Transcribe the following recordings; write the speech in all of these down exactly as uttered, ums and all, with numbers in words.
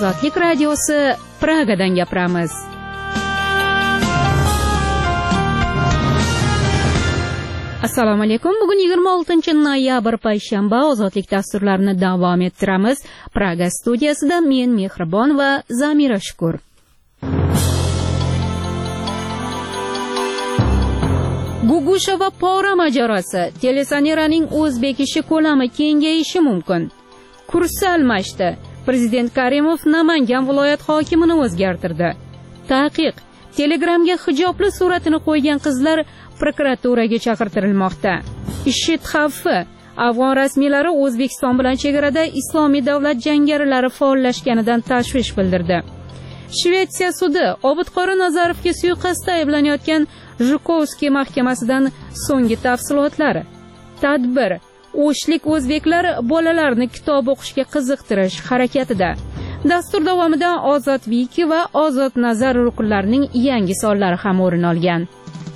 Ozodlik radiosi Pragadan gapiramiz. Assalomu alaykum. Bugun yigirma oltinchi noyabr payshanba. Ozodlik dasturlarini davom ettiramiz. Praga studiyasida men Mehribon va Zamira Shukur. Gugusha va Pora mojarosi. Telesaneraning o'zbek ishi ko'lami kengayishi mumkin. Kursi almashdi. Prezident Karimov Namangan viloyat hokimini o'zgartirdi. Taqiq. Telegramga hijobli suratini qo'ygan qizlar prokuraturaga chaqirtirilmoqda. IShID xavfi. Afg'on rasmiylari O'zbekiston bilan chegarada Islomiy davlat jangarilari faollashganidan tashvish bildirdi. Shvetsiya sudi Obidqori Nazarovga suiqasdda ayblanayotgan Zhukovskiy mahkamasidan so'nggi tafsilotlar. Tadbir. O'shlik o'zbeklar bolalarni kitob o'qishga qiziqtirish harakatida. Dastur davomida Ozod Wiki va Ozod Nazar ruknlarining yangi sonlari ham o'rin olgan.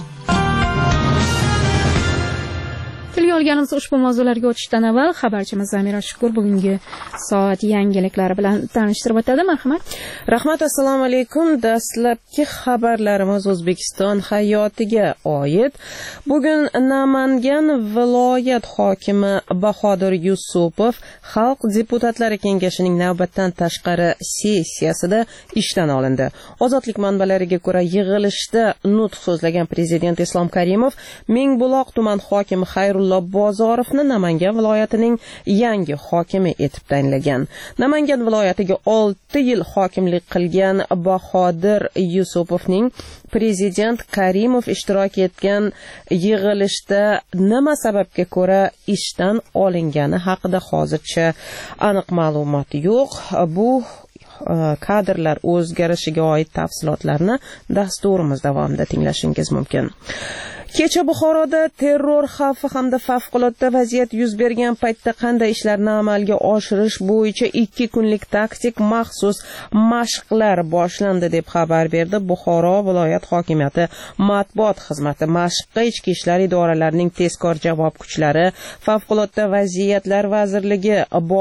Tilga olganimiz ushbu mavzularga o'tishdan avval xabarchimiz Zamira Shukur bugungi soat yangiliklari bilan tanishtirib o'tadi. Marhamat. Rahmat, assalomu alaykum. Dastlabki xabarlarimiz O'zbekiston hayotiga oid. Bugun Namangan viloyat hokimi Bahodir Yusupov Xalq deputatlari kengashining navbatdan tashqari sessiyasida ishdan olindi. Ozodlik manbalariga ko'ra, yig'ilishda nutq so'zlagan prezident Islom Karimov Mingbuloq tuman hokimi Xayrullo Bozorovni Namangan viloyatining yangi hokimi etib tayinlagan. Namangan viloyatiga olti yil hokimlik qilgan Bahodir Yusupovning prezident Karimov ishtirok etgan yig'ilishda nima sababga ko'ra ishdan olingani haqida hozircha aniq ma'lumot yo'q. Bu kadrlar o'zgarishiga oid tafsilotlarni dasturimiz davomida tinglashingiz mumkin. Kecha Buxoroda terror xavfi hamda favqulodda vaziyat yuz bergan paytda qanday ishlarni amalga oshirish bo'yicha ikki kunlik taktik maxsus mashqlar boshlandi deb xabar berdi Buxoro viloyat hokimiyati matbuot xizmati. Mashqqa ichki ishlar idoralarining tezkor javob kuchlari, favqulodda vaziyatlar vazirligi,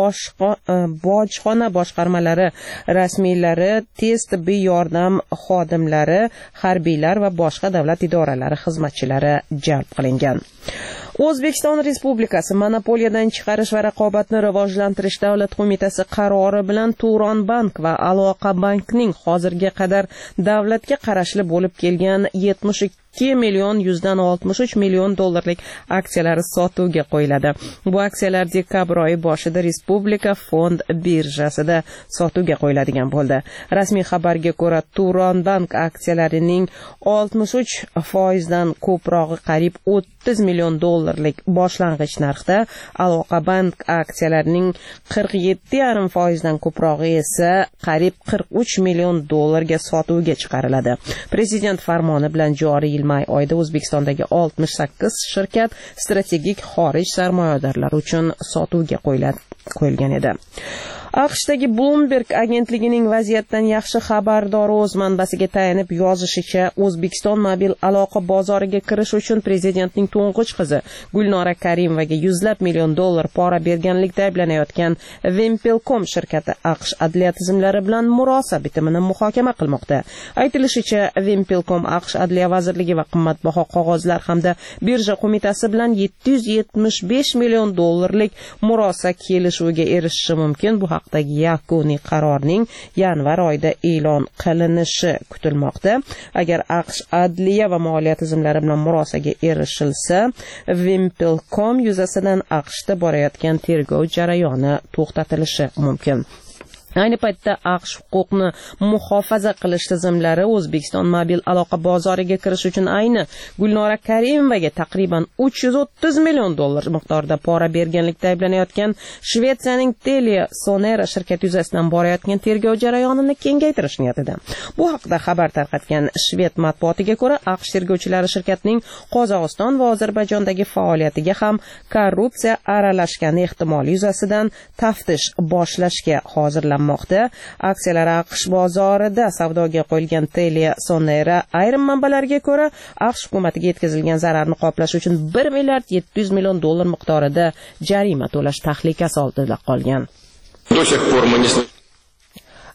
bojxona boshqarmalari rasmiylari, tez tibbiy yordam xodimlari, harbiylar va boshqa davlat idoralari xizmatchilari jalb qilingan. O'zbekiston Respublikasi Monopoliyadan chiqarish va raqobatni rivojlantirish davlat qo'mitasi qarori bilan Turon bank va Aloqa bankning hozirga qadar davlatga qarashli bo'lib kelgan yetmish ikki million yuzdan oltmish uch million dollarlik aksiyalari sotuvga qo'yiladi. Bu aksiyalar dekabr oyi boshida Respublika fond birjasida sotuvga qo'yiladigan bo'ldi. Rasmiy xabarga ko'ra, Turon bank aksiyalarining oltmish uch foizdan ko'prog'i qariyb o'ttiz million dollarlik boshlang'ich narxda, Aloqa bank aksiyalarining qirq yetti yarim foizdan ko'prog'i esa qariyb qirq uch million dollarga sotuvga chiqariladi. Prezident farmoni bilan joriy yil may oyida O'zbekistondagi oltmish sakkiz shirkat strategik xorij sarmoyadorlari uchun sotuvga qo'yilgan edi. AQShdagi Bloomberg agentligining vaziyatdan yaxshi xabardori o'z manbasiga tayanib yozishicha, O'zbekiston mobil aloqa bozoriga kirish uchun prezidentning to'ng'ich qizi Gulnora Karimovaga yuzlab million dollar pora berganlikda ayblanayotgan Wimpelcom shirkati AQSh adliya tizimlari bilan murosa bitimini muhokama qilmoqda. Aytilishicha, Wimpelcom AQSh adliya vazirligi va qimmatbaho qog'ozlar hamda birja qo'mitasi bilan yetti yuz yetmish besh million dollarlik murosa kelishuviga erishishi mumkin. Bu haqdagi yakuniy qarorning yanvar oyida e'lon qilinishi kutilmoqda. Agar AQSh adliya va moliya tizimlari bilan murosaga erishilsa, Wimpelcom yuzasidan AQShda borayotgan tergov jarayoni to'xtatilishi mumkin. Ayni paytda AQSh huquqni muhofaza qilish tizimlari O'zbekiston mobil aloqa bozoriga kirish uchun ayni Gulnora Karimovaga taqriban uch yuz o'ttiz million dollar miqdorida pora berganlikda ayblanayotgan Shvetsiyaning Telesonera shirkati yuzasidan borayotgan tergov jarayonini kengaytirish niyatida. Bu haqda xabar tarqatgan shved matbuotiga ko'ra, AQSh tergovchilari shirkatning Qozog'iston va Ozarbayjondagi faoliyatiga ham korrupsiya aralashgani ehtimoli yuzasidan taftish boshlashga hozirlanmoqda. Aksiyalar AQSh bozorida savdoga qo'yilgan Telesonera ayrim manbalarga ko'ra, AQSh hukumatiga yetkazilgan zararni qoplash uchun bir milliard yetti yuz million dollar miqdorida jarima to'lash tahlikasi oldida qolgan.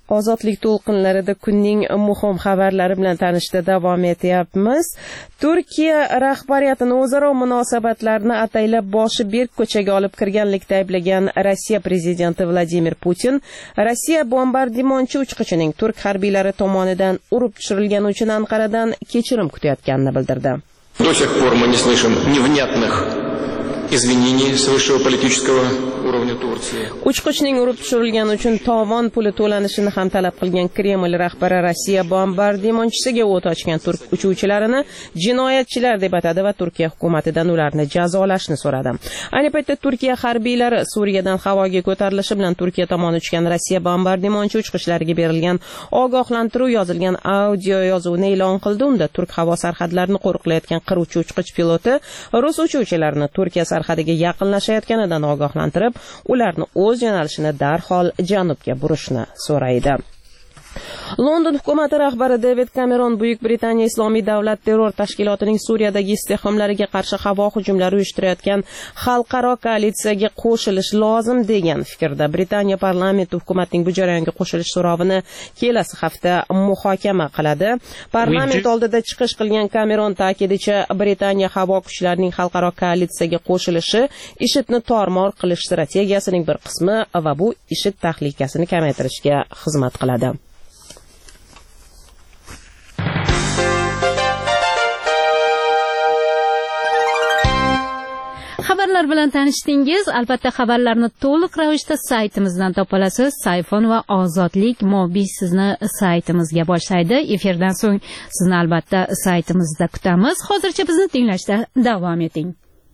Ozodlik to'lqinlarida kunning muhim xabarlari bilan tanishda davom etyapmiz. Turkiya rahbariyatini o'zaro munosabatlarni ataylab boshi berk ko'chaga olib kirganlikda ayblagan Rossiya prezidenti Vladimir Putin, Rossiya bombardimonchi uchqichining turk harbiylari tomonidan urib tushirilgani uchun Anqaradan kechirim kutayotganini bildirdi. До сих пор мы не слышим невнятных извинений с высшего политического уровня Турции. Uchqichning urib tushirilgani uchun tovon puli to'lanishini ham talab qilgan Kreml rahbari Rossiya bombardimonchisiga o't ochgan turk uchuvchilarini jinoyatchilar deb atadi va Turkiya hukumatidan ularni jazolashni so'radi. Ayni paytda Turkiya harbiylari Suriyadan havoga ko'tarilishi bilan Turkiya tomoni uchgan Rossiya bombardimonchi uchqichlariga berilgan ogohlantiruv yozilgan audio yozuvni e'lon qildi. Unda turk havo sarhadlarini qo'riqlayotgan qiruvchi uchqich piloti rus uchuvchilarini Turkiya sarhadiga yaqinlashayotganidan ogohlantirib, ularni o'z yo'nalishini darhol janubga burishni so'raydi. London hukumati rahbari David Cameron Buyuk Britaniya Islomiy davlat terror tashkilotining Suriyadagi istehkomlariga qarshi havo hujumlari uyushtirayotgan xalqaro koalitsiyaga qo'shilish lozim degan fikrda. Britaniya parlamenti hukumatning bu jarayonga qo'shilish so'rovini kelasi hafta muhokama qiladi. Parlament oldida chiqish qilgan Cameron ta'kidicha Britaniya havo kuchlarining xalqaro koalitsiyaga qo'shilishi IShIDni tormor qilish strategiyasining bir qismi va bu IShID tahlikasini kamaytirishga xizmat qiladi. Xabarlar bilan tanishdingiz. Albatta xabarlarni to'liq ravishda saytimizdan topa olasiz. Sayfon va Ozodlik mobil sizni saytimizga boshlaydi. Efirdan so'ng sizni albatta saytimizda kutamiz. Hozircha bizni tinglashda davom eting.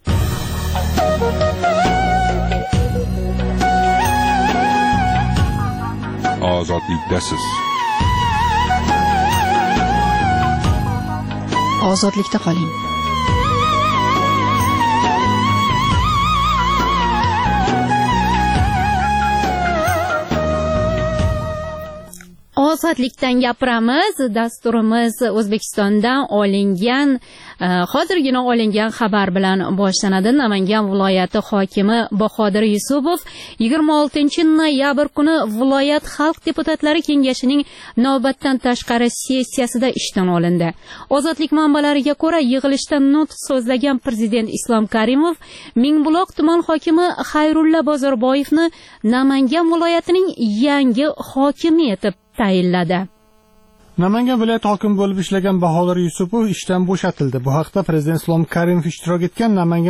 Ozodlikdasiz. Ozodlikda qoling. Ozodlikdan gapiramiz. Dasturimiz O'zbekistondan olingan, hozirgina olingan xabar bilan boshlanadi. Namangan viloyati hokimi Bahodir Yusupov yigirma oltinchi noyabr kuni viloyat xalq deputatlari kengashining navbatdan tashqari sessiyasida ishdan olindi. Ozodlik manbalariga ko'ra, yig'ilishda nutq so'zlagan prezident Islom Karimov Mingbuloq tuman hokimi Xayrulla Bozorboyevni Namangan viloyatining yangi hokimi etib tayinladi. Namangan viloyati hokimi bo'lib ishlagan Bahodir Yusupov ishdan bo'shatildi. Bu haqda prezident Islom Karimov ishtirok etgan Namangan